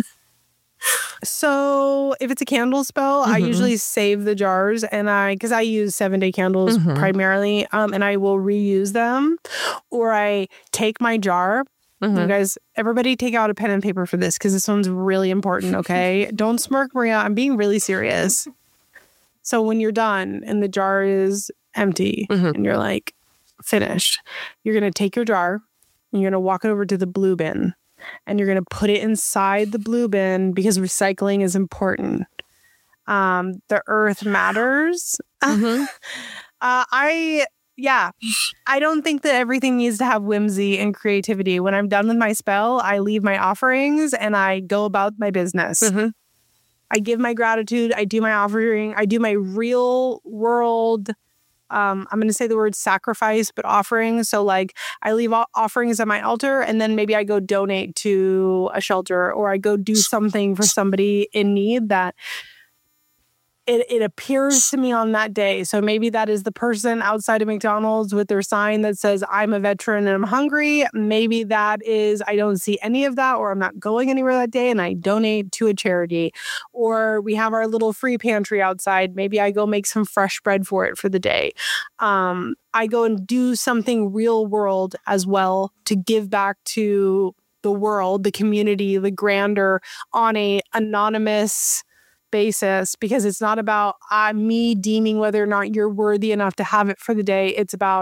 So if it's a candle spell, mm-hmm. I usually save the jars and I, because I use seven day candles mm-hmm. primarily, um, and I will reuse them, or I take my jar. Mm-hmm. You guys, everybody take out a pen and paper for this because this one's really important, okay? Don't smirk, Maria. I'm being really serious. So when you're done and the jar is empty mm-hmm. and you're like finished, you're going to take your jar and you're going to walk it over to the blue bin and you're going to put it inside the blue bin because recycling is important. Um, the earth matters. Mm-hmm. uh, I, yeah, I don't think that everything needs to have whimsy and creativity. When I'm done with my spell, I leave my offerings and I go about my business. Mm-hmm. I give my gratitude. I do my offering. I do my real world, um, I'm going to say the word sacrifice, but offering. So like I leave offerings at my altar and then maybe I go donate to a shelter or I go do something for somebody in need that it, it appears to me on that day. So maybe that is the person outside of McDonald's with their sign that says, I'm a veteran and I'm hungry. Maybe that is, I don't see any of that, or I'm not going anywhere that day and I donate to a charity. Or we have our little free pantry outside. Maybe I go make some fresh bread for it for the day. Um, I go and do something real world as well to give back to the world, the community, the grander on a anonymous basis, because it's not about uh, me deeming whether or not you're worthy enough to have it for the day. It's about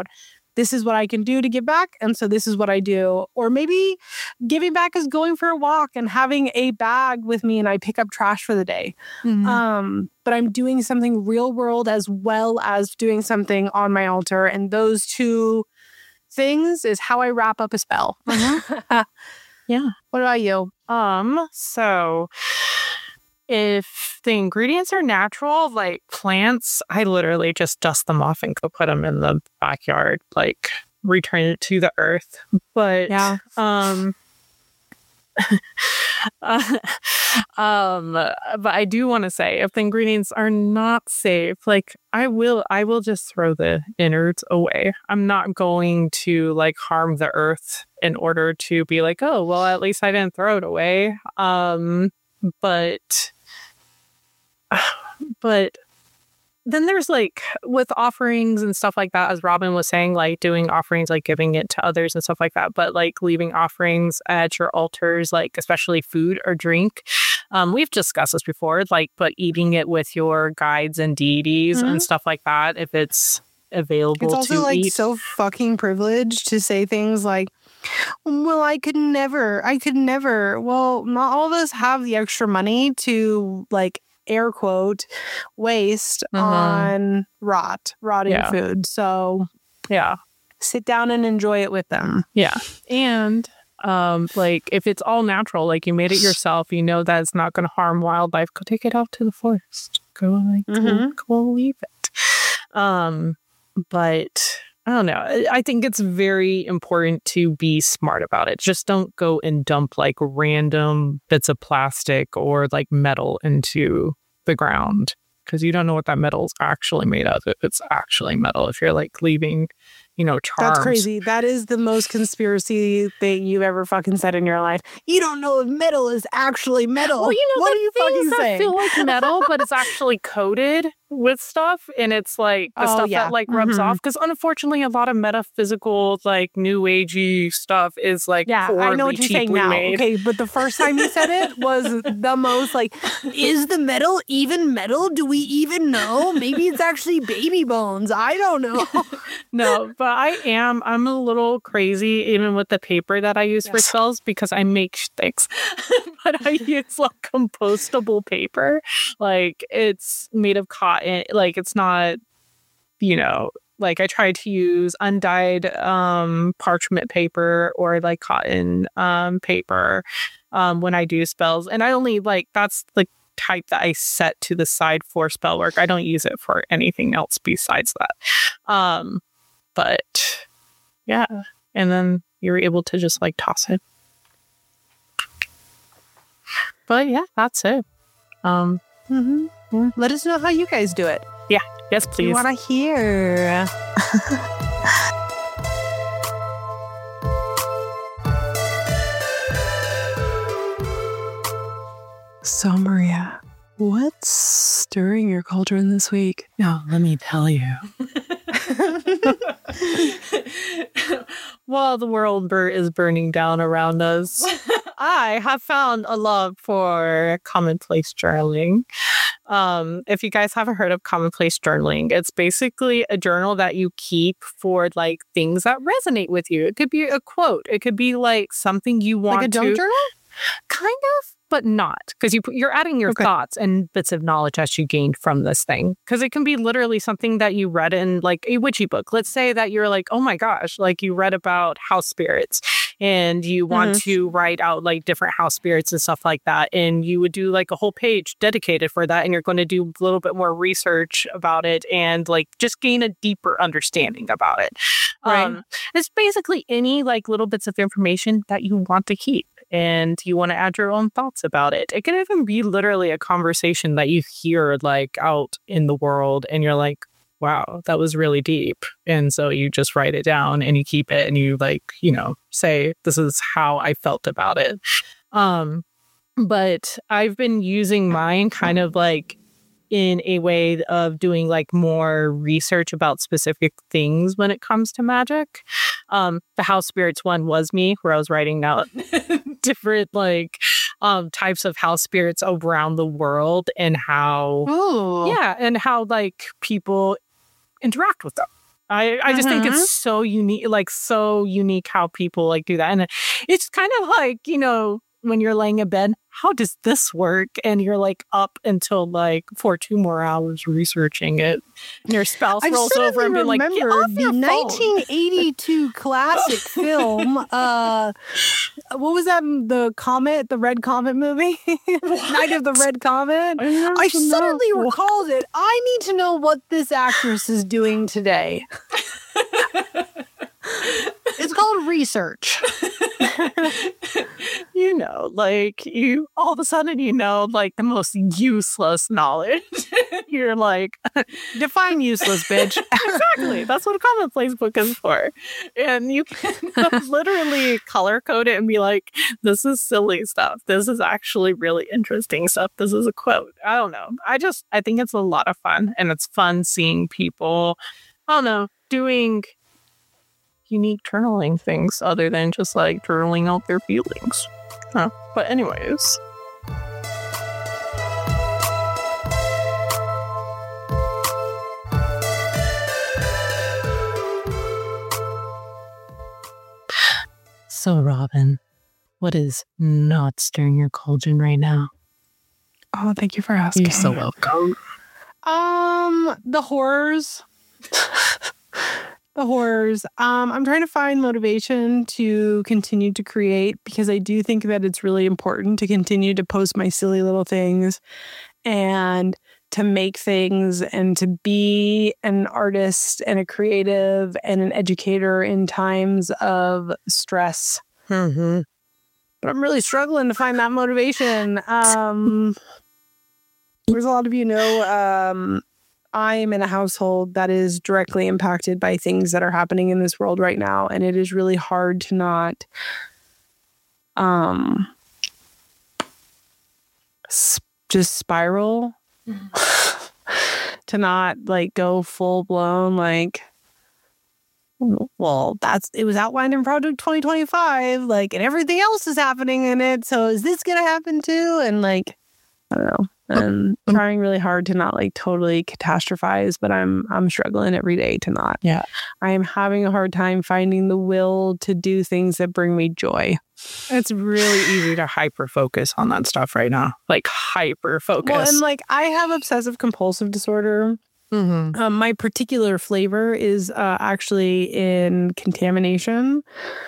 this is what I can do to give back. And so this is what I do. Or maybe giving back is going for a walk and having a bag with me and I pick up trash for the day. Mm-hmm. Um, but I'm doing something real world as well as doing something on my altar. And those two things is how I wrap up a spell. Mm-hmm. Yeah. What about you? Um, so if the ingredients are natural, like plants, I literally just dust them off and go put them in the backyard, like return it to the earth. But yeah. um, uh, um, but I do want to say, if the ingredients are not safe, like I will, I will just throw the innards away. I'm not going to like harm the earth in order to be like, oh, well, at least I didn't throw it away. Um, but. But then there's like with offerings and stuff like that, as Robin was saying, like doing offerings, like giving it to others and stuff like that. But like leaving offerings at your altars, like especially food or drink. Um, we've discussed this before, like, but eating it with your guides and deities mm-hmm. and stuff like that, if it's available it's also to like eat. So fucking privileged to say things like, well, I could never, I could never. Well, not all of us have the extra money to like, air quote, waste mm-hmm. on rot, rotting yeah. food. So yeah, sit down and enjoy it with them. Yeah. And um, like if it's all natural, like you made it yourself, you know that it's not going to harm wildlife, go take it out to the forest. Go like mm-hmm. go, go leave it. Um, but I don't know. I think it's very important to be smart about it. Just don't go and dump like random bits of plastic or like metal into the ground, because you don't know what that metal is actually made of. If it's actually metal, if you're like leaving, you know, charms. That's crazy. That is the most conspiracy thing you've ever fucking said in your life. You don't know if metal is actually metal. Well, you know, what are you fucking that saying? Feel like metal, but it's actually coated with stuff, and it's like the oh, stuff yeah. that like rubs mm-hmm. off. Because unfortunately, a lot of metaphysical, like new agey stuff is like yeah, I know what you're saying now. Made. Okay, but the first time you said it was the most like, is the metal even metal? Do we even know? Maybe it's actually baby bones. I don't know. No, but I am. I'm a little crazy even with the paper that I use yes. for spells, because I make things, but I use like compostable paper. Like it's made of cotton. Like it's not, you know, like I try to use undyed um, parchment paper or like cotton um, paper um, when I do spells. And I only like, that's the type that I set to the side for spell work. I don't use it for anything else besides that. Um, but yeah. And then you're able to just like toss it. But yeah, that's it. Um, mm-hmm. Yeah. Let us know how you guys do it. Yeah. Yes, please. We want to hear. So, Maria, what's stirring your cauldron this week? Oh, let me tell you. While the world bur- is burning down around us, I have found a love for commonplace journaling. Um, if you guys haven't heard of commonplace journaling, it's basically a journal that you keep for like things that resonate with you. It could be a quote. It could be like something you want like a to... junk journal? Kind of, but not. Because you, you're adding your okay. thoughts and bits of knowledge that you gained from this thing. Because it can be literally something that you read in like a witchy book. Let's say that you're like, oh my gosh, like you read about house spirits and you want mm-hmm. to write out like different house spirits and stuff like that. And you would do like a whole page dedicated for that. And you're going to do a little bit more research about it and like just gain a deeper understanding about it. Right. Um, it's basically any like little bits of information that you want to keep. And you want to add your own thoughts about it. It can even be literally a conversation that you hear like out in the world and you're like, wow, that was really deep. And so you just write it down and you keep it and you like, you know, say, this is how I felt about it. Um, but I've been using mine kind of like in a way of doing like more research about specific things when it comes to magic. Um, the house spirits one was me, where I was writing out different like um, types of house spirits around the world and how, Ooh. yeah, and how like people interact with them. I, I just Mm-hmm. think it's so unique, like so unique how people like do that. And it's kind of like, you know, when you're laying in bed, how does this work? And you're like up until like for two more hours researching it. And your spouse I rolls over and be like, get remember off the your phone. nineteen eighty-two classic film. Uh, what was that? The Comet, the Red Comet movie? Night of the Red Comet. I, I suddenly recalled it. I need to know what this actress is doing today. It's called Research. You know, like you all of a sudden, you know, like the most useless knowledge. You're like, Define useless, bitch. exactly. That's what a commonplace book is for. And you can literally color code it and be like, this is silly stuff. This is actually really interesting stuff. This is a quote. I don't know. I just, I think it's a lot of fun. And it's fun seeing people, I don't know, doing unique journaling things other than just like journaling out their feelings. Huh. But anyways. So, Robin, what is not stirring your cauldron right now? Oh, thank you for asking. You're so welcome. Um, the horrors. The horrors. Um, I'm trying to find motivation to continue to create because I do think that it's really important to continue to post my silly little things and to make things and to be an artist and a creative and an educator in times of stress. Mm-hmm. But I'm really struggling to find that motivation. Um, there's a lot of you know, um, I am in a household that is directly impacted by things that are happening in this world right now. And it is really hard to not um, sp- just spiral, to not like go full blown, like, well, that's, it was outlined in Project twenty twenty-five, like, and everything else is happening in it. So is this going to happen too? And like, I don't know. I'm trying really hard to not like totally catastrophize, but I'm I'm struggling every day to not. Yeah. I am having a hard time finding the will to do things that bring me joy. It's really easy to hyper focus on that stuff right now. Like hyper focus. Well, and like I have obsessive compulsive disorder. Mm-hmm. Um, my particular flavor is uh, actually in contamination.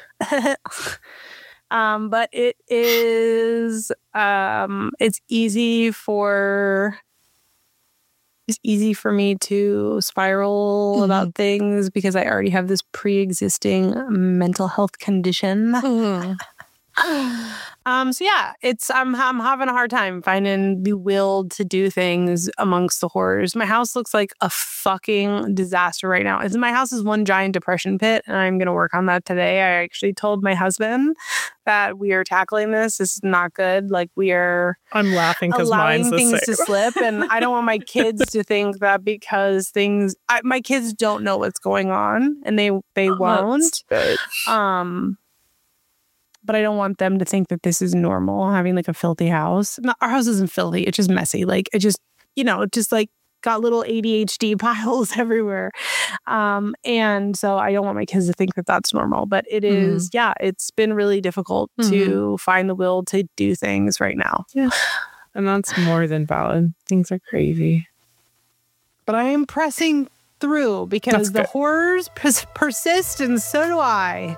Um, but it is, um, it's easy for, it's easy for me to spiral Mm-hmm. about things because I already have this pre-existing mental health condition. Mm-hmm. Um, so yeah, it's, I'm, I'm having a hard time finding the will to do things amongst the horrors. My house looks like a fucking disaster right now. It's, my house is one giant depression pit, and I'm going to work on that today. I actually told my husband that we are tackling this. This is not good. Like, we are I'm laughing because allowing mine's the things same. to slip, and I don't want my kids to think that because things, I, my kids don't know what's going on, and they, they won't. Good. Um, but I don't want them to think that this is normal, having like a filthy house. No, our house isn't filthy. It's just messy. Like, it just, you know, it just like got little A D H D piles everywhere. Um, and so I don't want my kids to think that that's normal. But it is, mm-hmm. yeah, it's been really difficult mm-hmm. to find the will to do things right now. Yeah. And that's more than valid. Things are crazy. But I am pressing through because the horrors pers- persist, and so do I.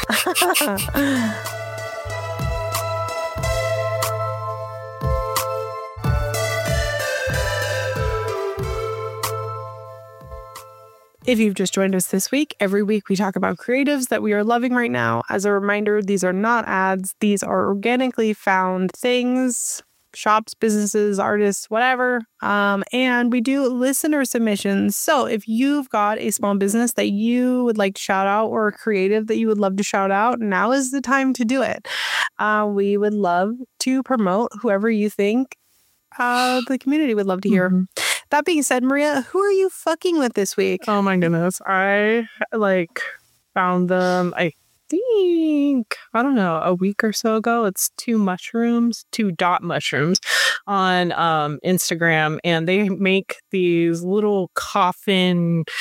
If you've just joined us this week, every week we talk about creatives that we are loving right now. As a reminder, these are not ads. These are organically found things, shops, businesses, artists, whatever. Um, and we do listener submissions. So if you've got a small business that you would like to shout out, or a creative that you would love to shout out, now is the time to do it. Uh, we would love to promote whoever you think uh, the community would love to hear. Mm-hmm. That being said, Maria, who are you fucking with this week? Oh my goodness. I like found them, I think, I don't know, a week or so ago. It's two mushrooms, two dot mushrooms on um, Instagram. And they make these little coffin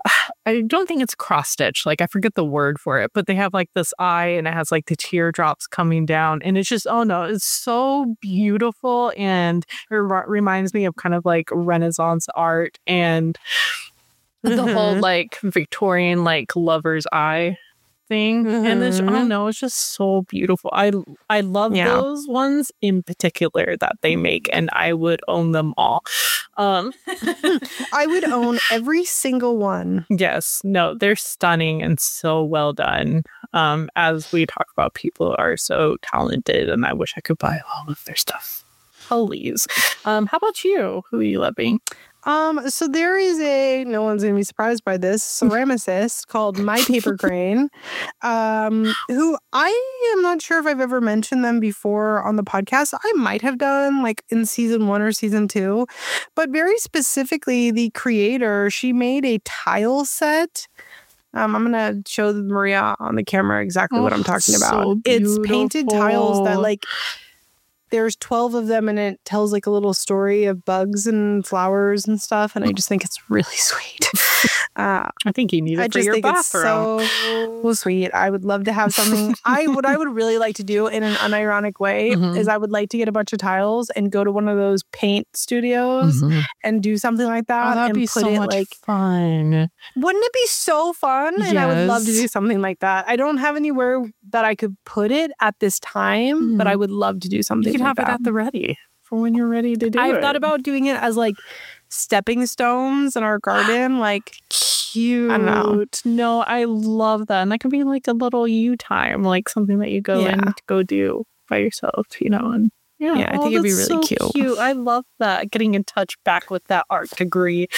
I don't think it's cross stitch. Like, I forget the word for it, but they have like this eye and it has like the teardrops coming down. And it's just, oh no, it's so beautiful. And it re- reminds me of kind of like Renaissance art and the mm-hmm. whole like Victorian, like lover's eye thing. Mm-hmm. And this, oh no, it's just so beautiful. I I love yeah. those ones in particular that they make, and I would own them all. Um, I would own every single one. Yes, no, they're stunning and so well done. Um, as we talk about, people are so talented, and I wish I could buy all of their stuff. Please. Um, how about you? Who are you loving? Um, so there is a, no one's going to be surprised by this, ceramicist called My Paper Crane, um, who I am not sure if I've ever mentioned them before on the podcast. I might have done like in season one or season two, but very specifically the creator, she made a tile set. Um, I'm going to show Maria on the camera exactly oh, what I'm talking about. So it's painted tiles that like, there's twelve of them, and it tells like a little story of bugs and flowers and stuff. And I just think it's really sweet. Uh, I think you need it I for your bathroom. It's so sweet. I would love to have something. I what I would really like to do in an unironic way mm-hmm. is I would like to get a bunch of tiles and go to one of those paint studios mm-hmm. and do something like that. Oh, that'd and be put so it much like fun. Wouldn't it be so fun? Yes. And I would love to do something like that. I don't have anywhere that I could put it at this time, mm-hmm. but I would love to do something. You could like have that. it at the ready for when you're ready to do I've it. I've thought about doing it as like stepping stones in our garden, like cute. I know. No, I love that. And that could be like a little you time, like something that you go yeah. and go do by yourself, you know. And yeah, yeah I oh, think it'd be really so cute. cute. I love that. Getting in touch back with that art degree.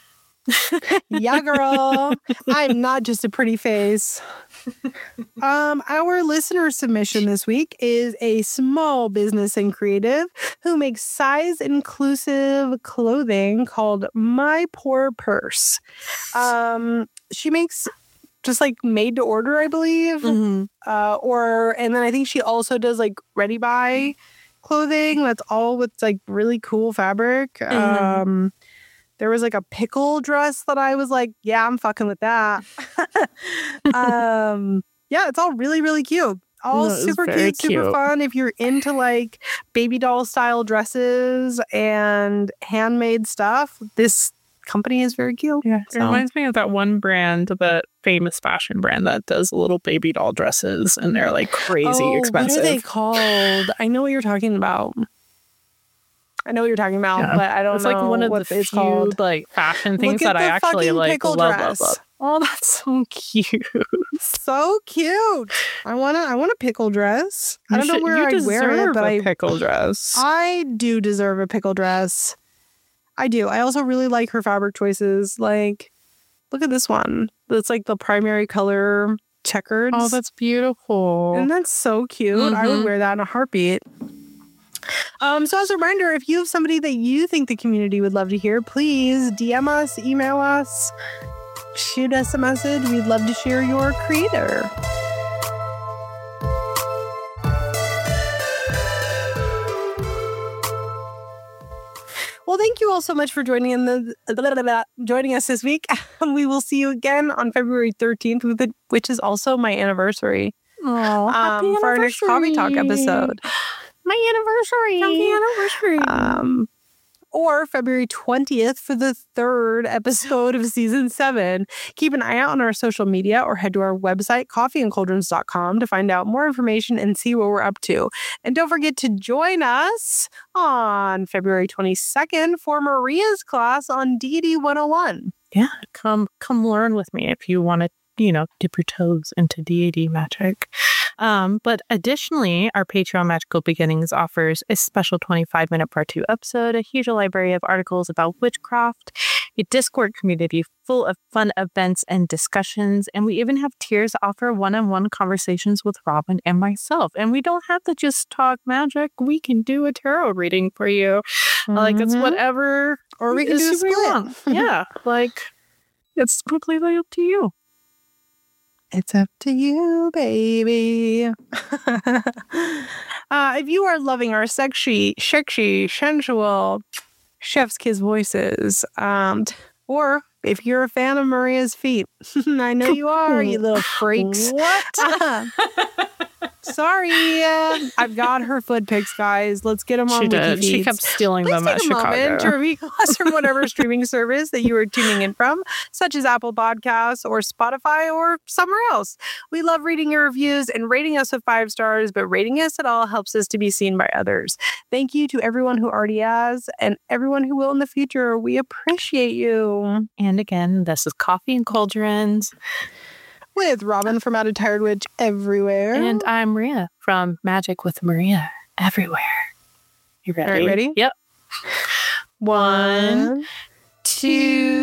Yeah, girl. I'm not just a pretty face. Um, our listener submission this week is a small business and creative who makes size inclusive clothing called My Poor Purse. Um, she makes just like made to order, I believe. Mm-hmm. Uh, or and then I think she also does like ready buy clothing that's all with like really cool fabric. Mm-hmm. Um There was like a pickle dress that I was like, yeah, I'm fucking with that. um, yeah, it's all really, really cute. All no, super cute, cute, super fun. If you're into like baby doll style dresses and handmade stuff, this company is very cute. Yeah, so. It reminds me of that one brand, the famous fashion brand that does little baby doll dresses, and they're like crazy oh, expensive. What are they called? I know what you're talking about. I know what you're talking about, yeah. but I don't it's know like one of what the it's few called. Like fashion things that I actually like love, love, love. Oh, that's so cute. So cute. I want to I want a pickle dress. You I don't should, know where I wear it, but a I pickle dress. I do deserve a pickle dress. I do. I also really like her fabric choices. Like, look at this one. That's like the primary color checkered. Oh, that's beautiful. And that's so cute. Mm-hmm. I would wear that in a heartbeat. Um, so as a reminder, if you have somebody that you think the community would love to hear, please D M us, email us, shoot us a message. We'd love to share your creator. Well, thank you all so much for joining in the blah, blah, blah, joining us this week. We will see you again on February thirteenth, with it, which is also my anniversary. Oh, happy um, for our next Coffee Talk episode. My anniversary. Happy anniversary. Um, or February twentieth for the third episode of season seven. Keep an eye out on our social media or head to our website, coffee and cauldrons dot com, to find out more information and see what we're up to. And don't forget to join us on February twenty-second for Maria's class on D and D one oh one. Yeah, come come learn with me if you want to, you know, dip your toes into D and D magic. Um, but additionally, our Patreon Magical Beginnings offers a special twenty-five minute part two episode, a huge library of articles about witchcraft, a Discord community full of fun events and discussions, and we even have tiers that offer one-on-one conversations with Robin and myself. And we don't have to just talk magic. We can do a tarot reading for you. Mm-hmm. Like, it's whatever. Or we can do a split. Yeah, like, it's completely up to you. It's up to you, baby. uh, if you are loving our sexy, sexy, sensual chef's kiss voices, um, or if you're a fan of Maria's feet. I know you are, you little freaks. What? Sorry, uh, I've got her foot pics, guys. Let's get them on She did. WikiFeeds. She kept stealing Please them take at a moment to Chicago. review us from whatever streaming service that you are tuning in from, such as Apple Podcasts or Spotify or somewhere else. We love reading your reviews and rating us with five stars, but rating us at all helps us to be seen by others. Thank you to everyone who already has and everyone who will in the future. We appreciate you. And again, this is Coffee and Cauldrons. With Robin from Out of Tired Witch everywhere. And I'm Maria from Magic with Maria everywhere. You ready? All right, ready? Yep. One, two,